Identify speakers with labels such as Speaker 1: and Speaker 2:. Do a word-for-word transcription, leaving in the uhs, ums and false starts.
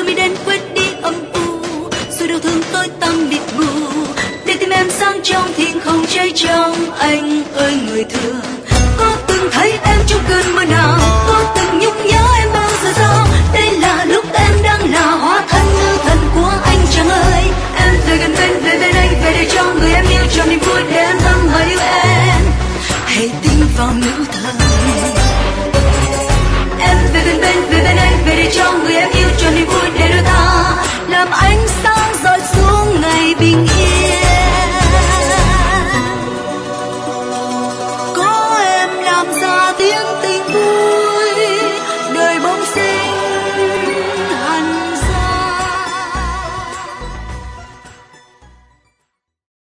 Speaker 1: rồi mi đến quên đi âm u, rồi đau thương tối tăm mịt mù, để tim em sáng trong thiên không cháy trong. Anh ơi người thương